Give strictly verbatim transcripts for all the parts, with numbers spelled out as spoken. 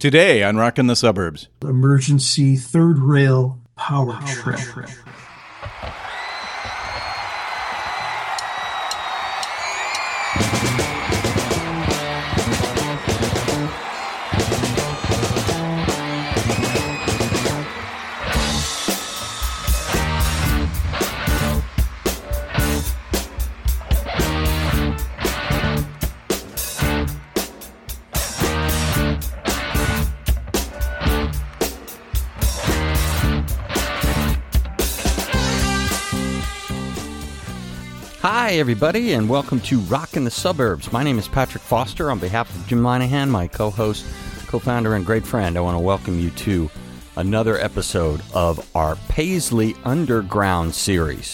Today on Rockin' the Suburbs. Emergency third rail power, power trip. trip. Hi, everybody, and welcome to Rockin' the Suburbs. My name is Patrick Foster. On behalf of Jim Monahan, my co-host, co-founder, and great friend, I want to welcome you to another episode of our Paisley Underground series.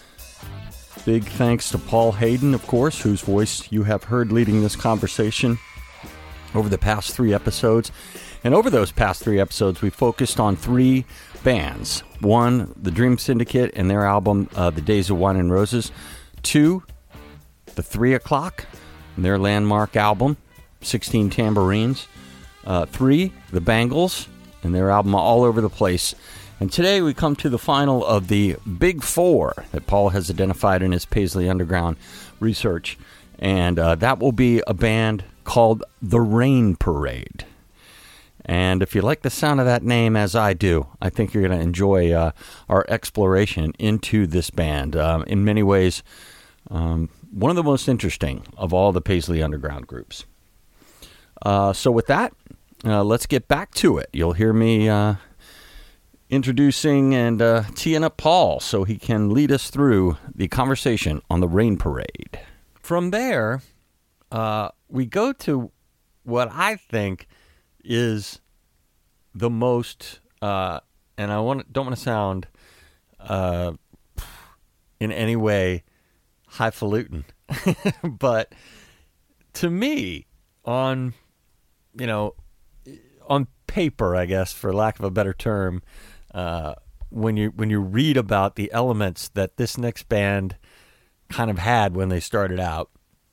Big thanks to Paul Hayden, of course, whose voice you have heard leading this conversation over the past three episodes. And over those past three episodes, we focused on three bands. One, the Dream Syndicate and their album, uh, The Days of Wine and Roses. Two, the Three O'Clock, and their landmark album, sixteen Tambourines. Uh, three, the Bangles, and their album All Over the Place. And today we come to the final of the Big Four that Paul has identified in his Paisley Underground research. And uh, that will be a band called The Rain Parade. And if you like the sound of that name, as I do, I think you're going to enjoy uh, our exploration into this band. Um, in many ways, um, one of the most interesting of all the Paisley Underground groups. Uh, so with that, uh, let's get back to it. You'll hear me uh, introducing and uh, teeing up Paul so he can lead us through the conversation on the Rain Parade. From there, uh, we go to what I think is the most, uh, and I want don't want to sound uh, in any way highfalutin, but to me, on you know, on paper, I guess, for lack of a better term, uh, when you when you read about the elements that this next band kind of had when they started out,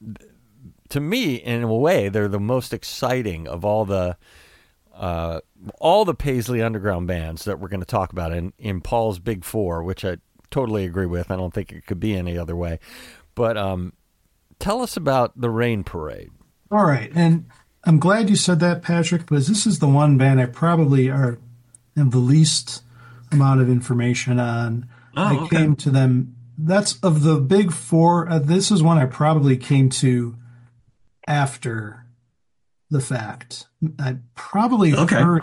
to me, in a way, they're the most exciting of all the uh, all the Paisley Underground bands that we're going to talk about in, in Paul's Big Four, which I totally agree with. I don't think it could be any other way. But um, tell us about the Rain Parade. All right, and I'm glad you said that, Patrick, because this is the one band I probably are have the least amount of information on. Oh, I okay. came to them. That's of the Big Four. Uh, this is one I probably came to after the fact. I probably Okay. heard,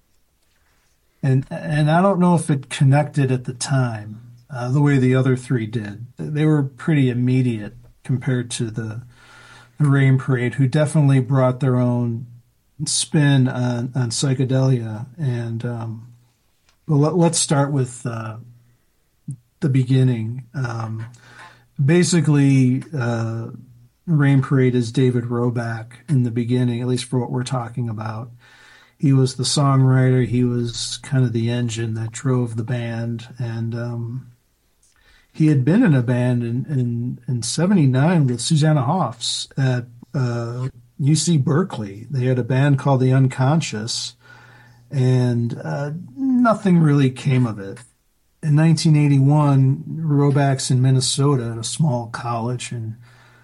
and and I don't know if it connected at the time uh, the way the other three did. They were pretty immediate compared to the, the Rain Parade, who definitely brought their own spin on, on psychedelia. And um, well, let, let's start with uh, the beginning. Um, basically, uh, Rain Parade is David Roback in the beginning, at least for what we're talking about. He was the songwriter. He was kind of the engine that drove the band. And um, he had been in a band in, in, in seventy-nine with Susanna Hoffs at uh, U C Berkeley. They had a band called The Unconscious, and uh, nothing really came of it. In nineteen eighty-one, Roback's in Minnesota at a small college and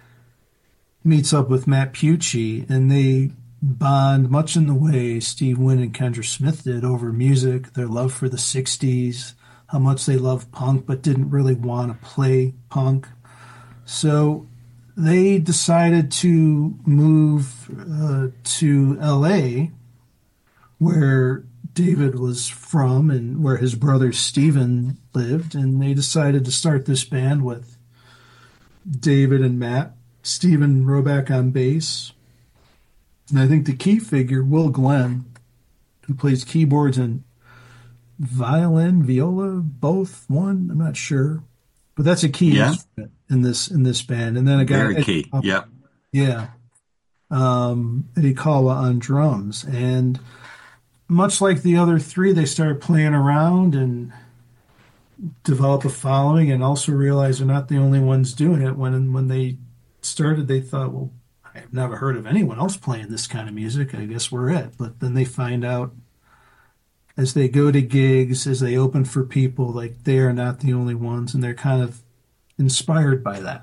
meets up with Matt Pucci, and they bond much in the way Steve Wynn and Kendra Smith did over music, their love for the sixties, how much they loved punk but didn't really want to play punk. So they decided to move uh, to L A, where David was from and where his brother Steven lived, and they decided to start this band with David and Matt, Steven Roback on bass, and I think the key figure, Will Glenn, who plays keyboards and violin, viola, both, one, I'm not sure, but that's a key Yeah. instrument in this in this band. And then a guy, Very key. Eddie, Yeah. yeah, um, Eddie Kawa on drums, and much like the other three, they started playing around and develop a following, and also realize they're not the only ones doing it. When when they started, they thought, well, I've never heard of anyone else playing this kind of music. I guess we're it. But then they find out as they go to gigs, as they open for people, like they are not the only ones, and they're kind of inspired by that.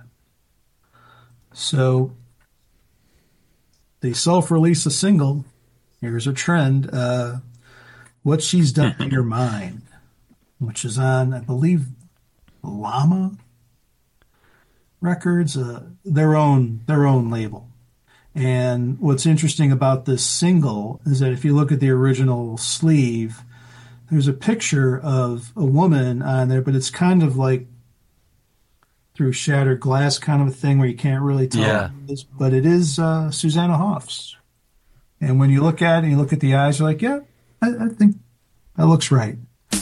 So they self-release a single. Here's a trend. Uh, What She's Done to Your Mind, which is on, I believe, Llama Records, uh, their own their own label. And what's interesting about this single is that if you look at the original sleeve, there's a picture of a woman on there, but it's kind of like through shattered glass kind of a thing where you can't really tell. Yeah. It is, but it is uh, Susanna Hoffs. And when you look at it and you look at the eyes, you're like, yeah, I, I think that looks right.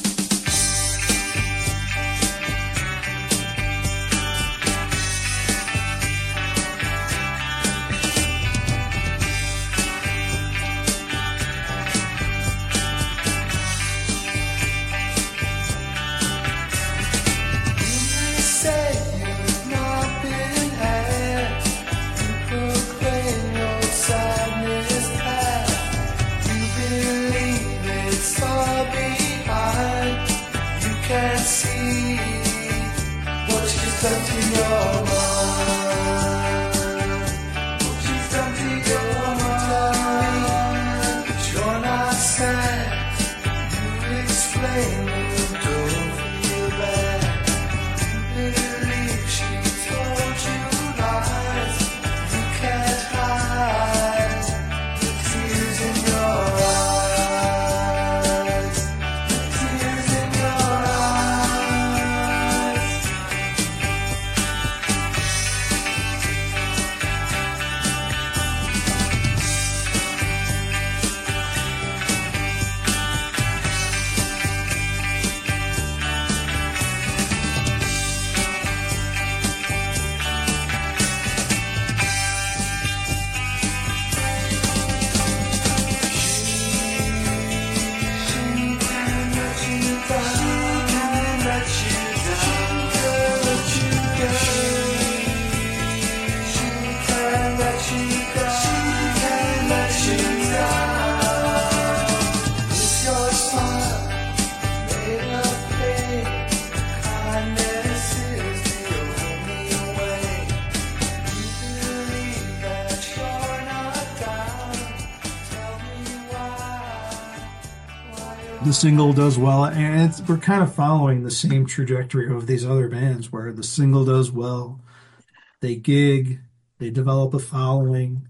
The single does well, and it's, we're kind of following the same trajectory of these other bands where the single does well, they gig, they develop a following,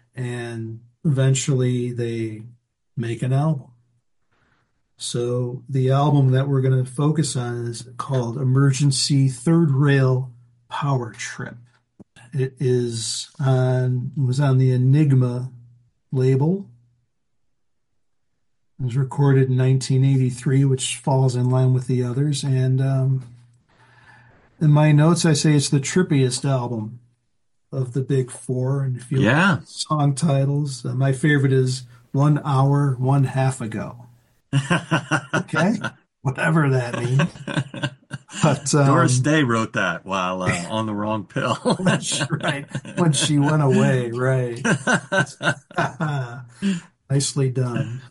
and eventually they make an album. So the album that we're going to focus on is called Emergency Third Rail Power Trip. It is on, it was on the Enigma label. It was recorded in nineteen eighty-three, which falls in line with the others. And um, in my notes, I say it's the trippiest album of the big four. And if you yeah. look at song titles, uh, my favorite is One Hour, One Half Ago. Okay, whatever that means. But um, Doris Day wrote that while uh, on the wrong pill. Right, when she went away, right. Nicely done.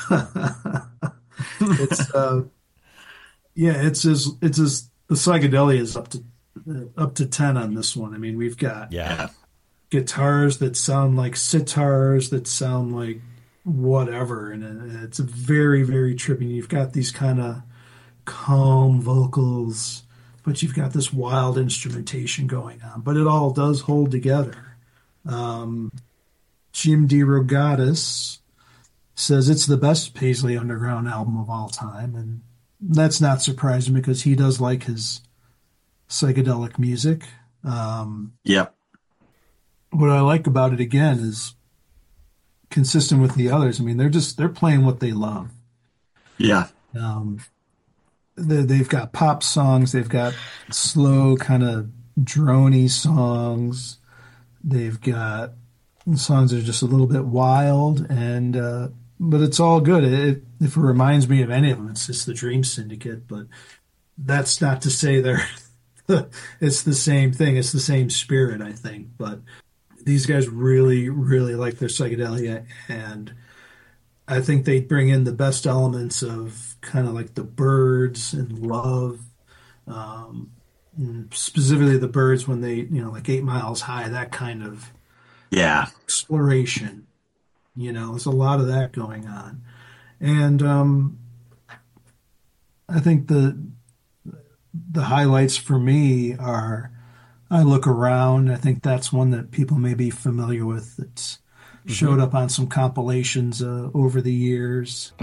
It's uh, yeah, it's as it's as the psychedelia is up to uh, up to ten on this one. I mean, we've got yeah. guitars that sound like sitars that sound like whatever, and it's very very trippy. You've got these kind of calm vocals, but you've got this wild instrumentation going on. But it all does hold together. Um, Jim DeRogatis says it's the best Paisley Underground album of all time, and that's not surprising because he does like his psychedelic music. Um, yep. What I like about it again is consistent with the others. I mean, they're just they're playing what they love. Yeah. Um, they, they've got pop songs, they've got slow kind of drony songs, they've got songs that are just a little bit wild, and uh, but it's all good. It, if it reminds me of any of them, it's just the Dream Syndicate. But that's not to say they're it's the same thing. It's the same spirit, I think. But these guys really, really like their psychedelia, and I think they bring in the best elements of kind of like the Byrds and Love, um, and specifically the Byrds when they, you know, like Eight Miles High, that kind of Yeah. exploration. You know, there's a lot of that going on, and um, I think the the highlights for me are I Look Around. I think that's one that people may be familiar with. It's showed up on some compilations uh, over the years.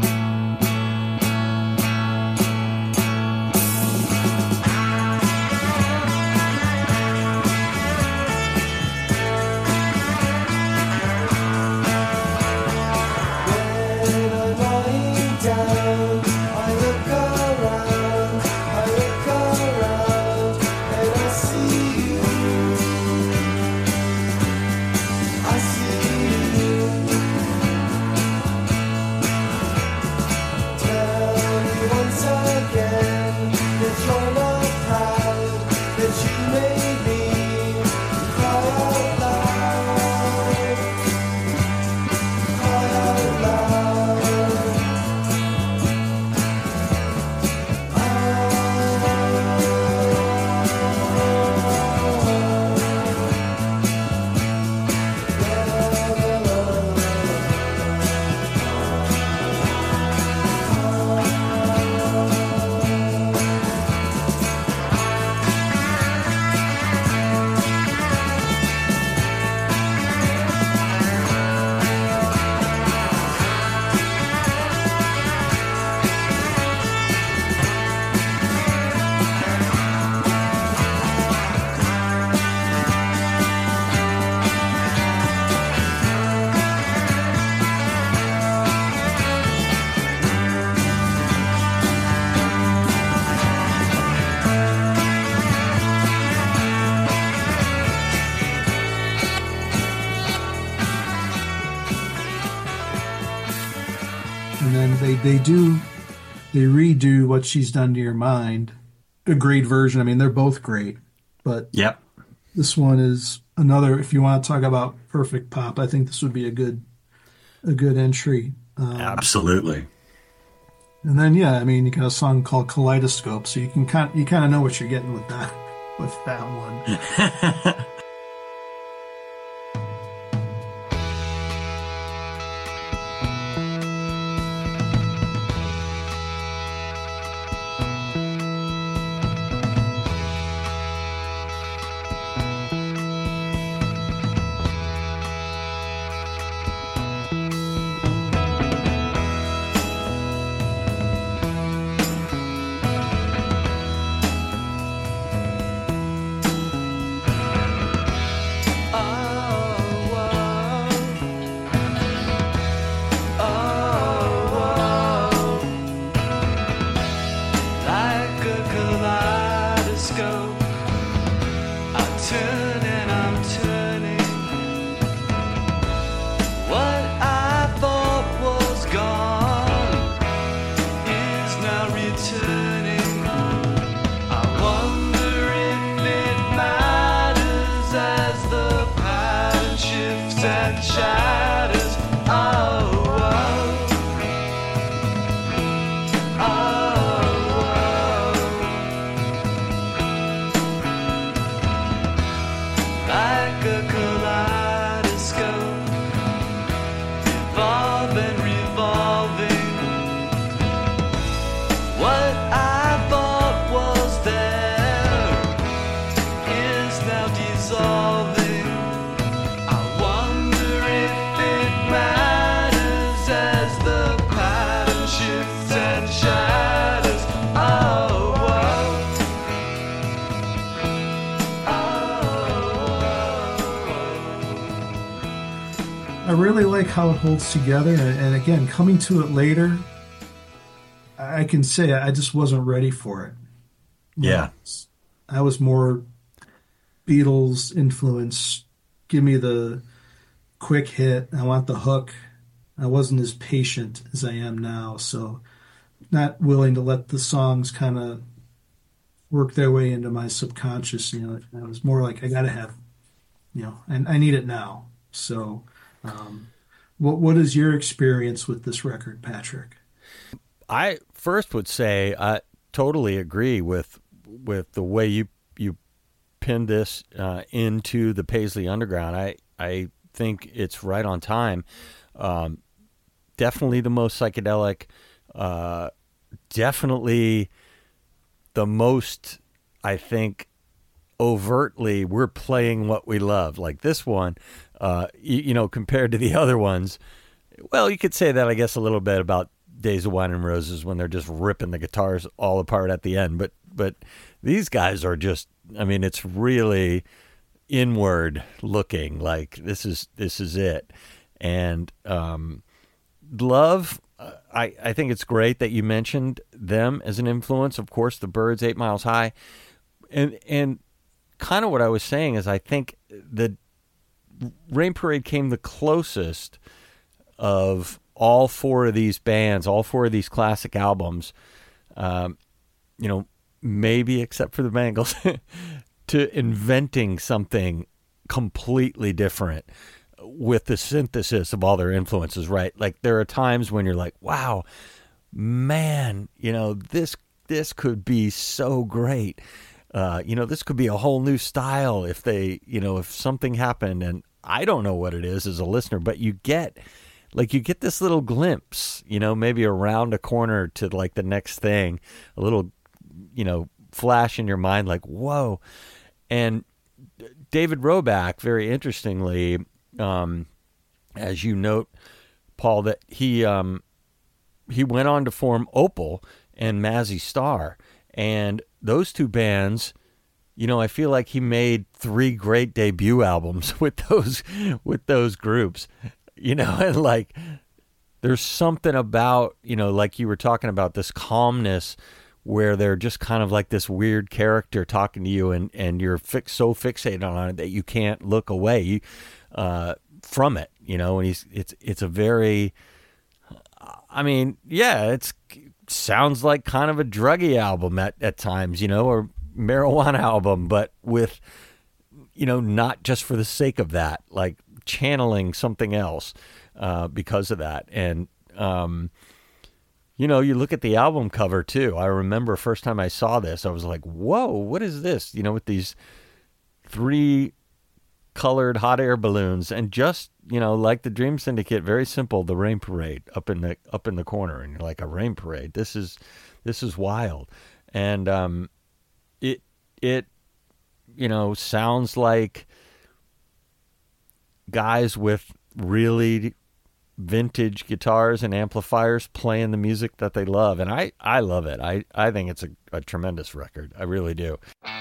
And then they, they do, they redo What She's Done to Your Mind. A great version. I mean, they're both great, but Yep. this one is another, if you want to talk about perfect pop, I think this would be a good, a good entry. Um, Absolutely. and then, yeah, I mean, you got a song called Kaleidoscope, so you can kind, you kind of know what you're getting with that, with that one. I really like how it holds together, and, and again, coming to it later, I can say I just wasn't ready for it. Yeah. I was more Beatles influence. Give me the quick hit. I want the hook. I wasn't as patient as I am now, so not willing to let the songs kind of work their way into my subconscious. You know, I was more like, I got to have you know, and I need it now. So, um, what what is your experience with this record, Patrick? I first would say I totally agree with with the way you you pinned this uh, into the Paisley Underground. I I think it's right on time. Um, definitely the most psychedelic. Uh, definitely the most, I think, overtly we're playing what we love. Like this one, uh, you, you know, compared to the other ones. Well, you could say that, I guess, a little bit about Days of Wine and Roses when they're just ripping the guitars all apart at the end. But but these guys are just, I mean, it's really inward looking. Like this is this is it. And um, Love, I, I think it's great that you mentioned them as an influence. Of course, the Byrds, Eight Miles High. And, and kind of what I was saying is I think the Rain Parade came the closest of all four of these bands, all four of these classic albums, um, you know, maybe except for the Bangles, to inventing something completely different with the synthesis of all their influences, right? Like there are times when you're like, wow, man, you know, this this could be so great. Uh, you know, this could be a whole new style if they, you know, if something happened, and I don't know what it is as a listener, but you get, like, you get this little glimpse, you know, maybe around a corner to like the next thing, a little, you know, flash in your mind, like, whoa. And David Roback, very interestingly, um, as you note, Paul, that he, um, he went on to form Opal and Mazzy Star, and those two bands, you know, I feel like he made three great debut albums with those with those groups, you know, and like there's something about, you know, like you were talking about, this calmness where they're just kind of like this weird character talking to you, and, and you're fix, so fixated on it that you can't look away uh, from it, you know, and he's it's it's a very, I mean, yeah, it's sounds like kind of a druggy album at, at times, you know, or marijuana album, but with, you know, not just for the sake of that, like channeling something else uh, because of that. And, um, you know, you look at the album cover too. I remember first time I saw this, I was like, whoa, what is this? You know, with these three colored hot air balloons, and just, you know, like the Dream Syndicate, very simple, the Rain Parade up in the up in the corner, and you're like, a rain parade, this is this is wild. And um it it you know, sounds like guys with really vintage guitars and amplifiers playing the music that they love, and I I love it. I I think it's a, a tremendous record. I really do.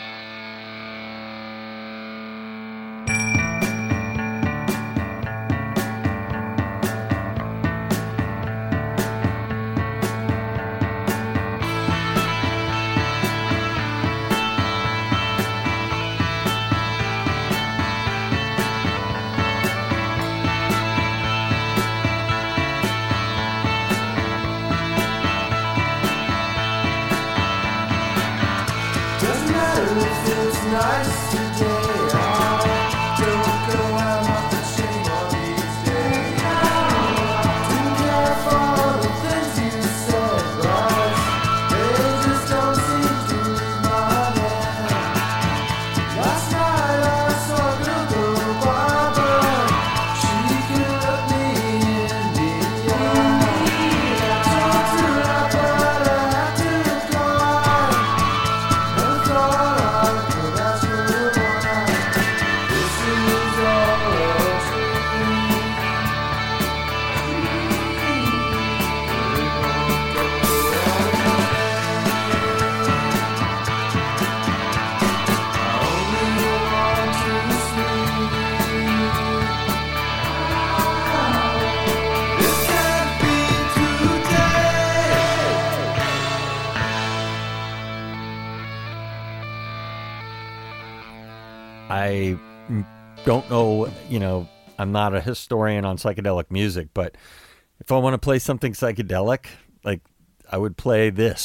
I don't know, you know, I'm not a historian on psychedelic music, but if I want to play something psychedelic, like I would play this.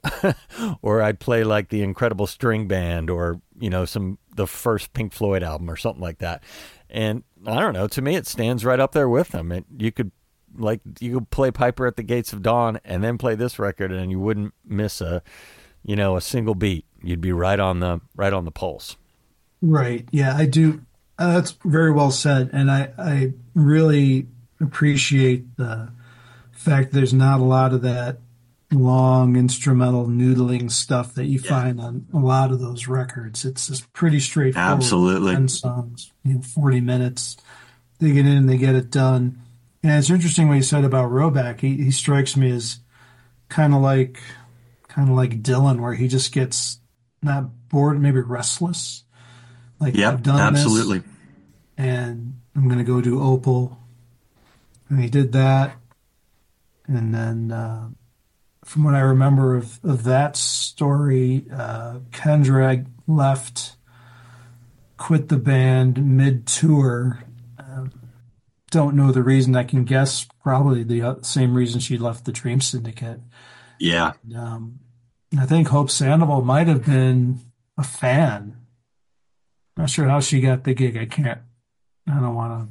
or I'd play like the Incredible String Band, or you know, some the first Pink Floyd album or something like that. And I don't know, to me it stands right up there with them. It, you could like you could play Piper at the Gates of Dawn and then play this record, and you wouldn't miss a you know a single beat. You'd be right on the right on the pulse. Right. Yeah, I do. Uh, that's very well said, and I I really appreciate the fact there's not a lot of that long instrumental noodling stuff that you yeah. find on a lot of those records. It's just pretty straightforward. Absolutely. ten songs, you know, forty minutes. They get in, they get it done. And it's interesting what you said about Roback. He he strikes me as kind of like kind of like Dylan, where he just gets not bored, maybe restless. Like yep, I've done absolutely. this, and I'm going to go do Opal. And he did that, and then. Uh, From what I remember of, of that story, uh, Kendra left, quit the band mid-tour. Uh, don't know the reason. I can guess probably the same reason she left the Dream Syndicate. Yeah. Um, I think Hope Sandoval might have been a fan. Not sure how she got the gig. I can't. I don't want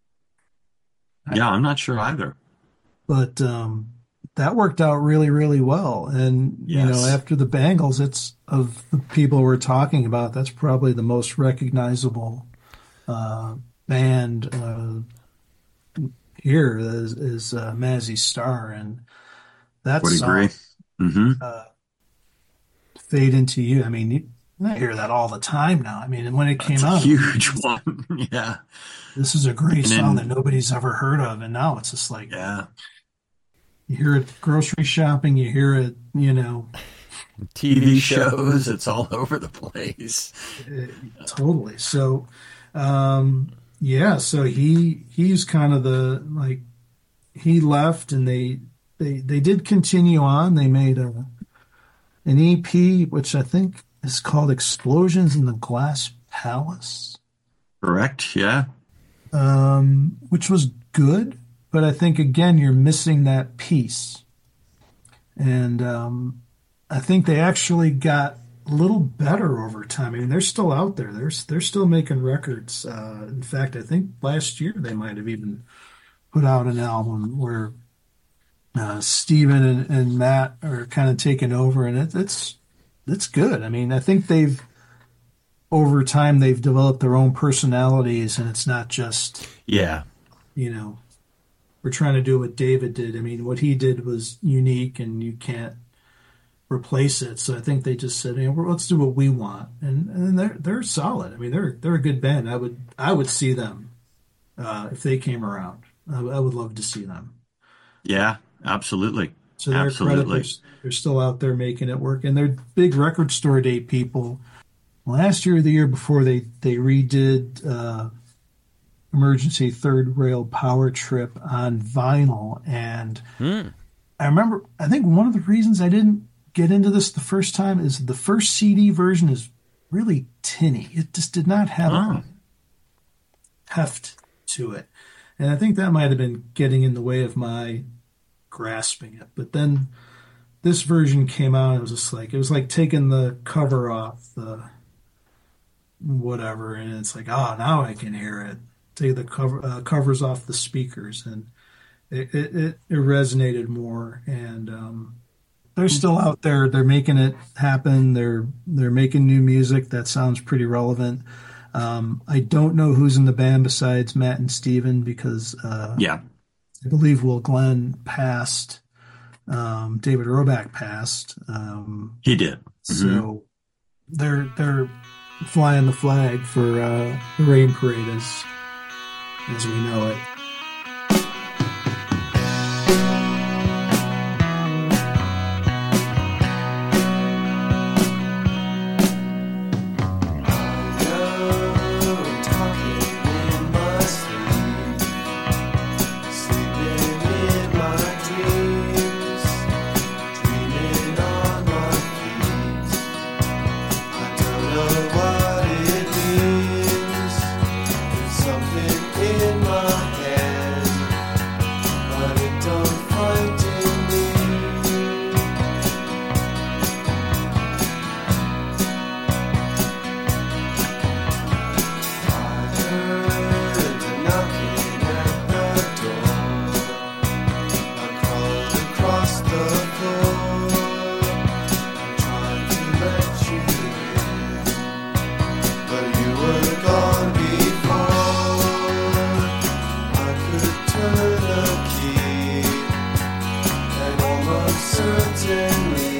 to. Yeah, I'm not sure either. But. Um, That worked out really, really well. And, yes. you know, after the Bangles, it's of the people we're talking about, that's probably the most recognizable uh, band uh, here is, is uh, Mazzy Star. And that's would agree. Mm-hmm. Uh, Fade Into You. I mean, you, I hear that all the time now. I mean, when it came that's out, a huge one. Yeah. This is a great and song then, that nobody's ever heard of. And now it's just like, yeah. You hear it grocery shopping, you hear it, you know. T V shows, it's all over the place. It, totally. So, um, yeah, so he he's kind of the, like, he left and they they, they did continue on. They made a an E P, which I think is called Explosions in the Glass Palace. Correct, yeah. Um, which was good. But I think, again, you're missing that piece. And um, I think they actually got a little better over time. I mean, they're still out there. They're, they're still making records. Uh, in fact, I think last year they might have even put out an album where uh, Steven and, and Matt are kind of taking over. And it, it's it's good. I mean, I think they've, over time, they've developed their own personalities. And it's not just, yeah, you know, we're trying to do what David did. I mean, what he did was unique, and you can't replace it. So I think they just said, hey, well, let's do what we want, and and they're they're solid. I mean, they're they're a good band. I would I would see them uh, if they came around. I, I would love to see them. Yeah, absolutely. So their absolutely. credit, they're, they're still out there making it work, and they're big record store day people. Last year or the year before, they they redid. Uh, Emergency Third Rail Power Trip on vinyl. And mm. I remember, I think one of the reasons I didn't get into this the first time is the first C D version is really tinny. It just did not have oh. a heft to it. And I think that might have been getting in the way of my grasping it. But then this version came out, and it was just like, it was like taking the cover off the whatever, and it's like, oh, now I can hear it. Take the cover uh, covers off the speakers, and it, it, it, it resonated more. And um, they're still out there. They're making it happen. They're they're making new music that sounds pretty relevant. Um, I don't know who's in the band besides Matt and Steven, because uh, yeah, I believe Will Glenn passed. Um, David Roback passed. Um, he did. So mm-hmm. they're they're flying the flag for uh, the Rain Parade as as we know it. Something in my head. certainly.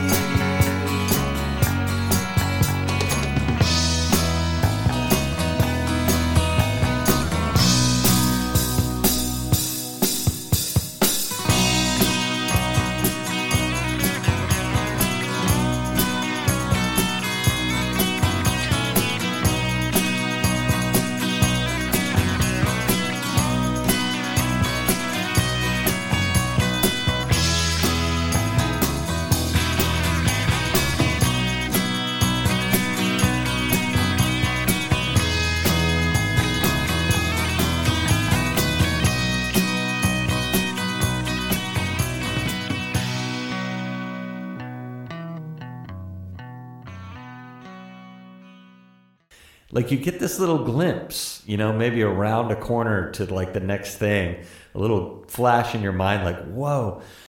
Like you get this little glimpse, you know, maybe around a corner to like the next thing, a little flash in your mind like, whoa.